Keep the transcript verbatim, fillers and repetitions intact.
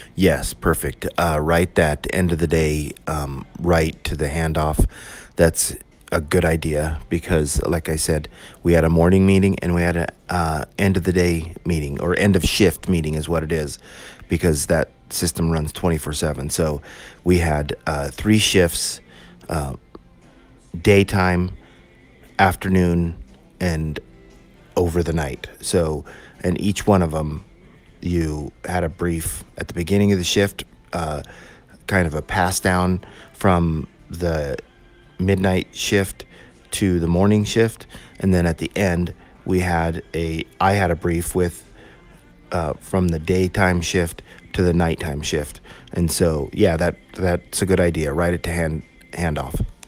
Yes, perfect. Uh, right that end of the day, um, right to the handoff. That's a good idea because, like I said, we had a morning meeting and we had a uh, end of the day meeting or end of shift meeting is what it is, because that system runs twenty four seven. So we had uh, three shifts, uh, daytime, afternoon, and over the night. So, and each one of them, you had a brief at the beginning of the shift, uh, kind of a pass down from the midnight shift to the morning shift, and then at the end we had a I had a brief with uh, from the daytime shift to the nighttime shift, and so yeah, that that's a good idea. Write it to hand handoff.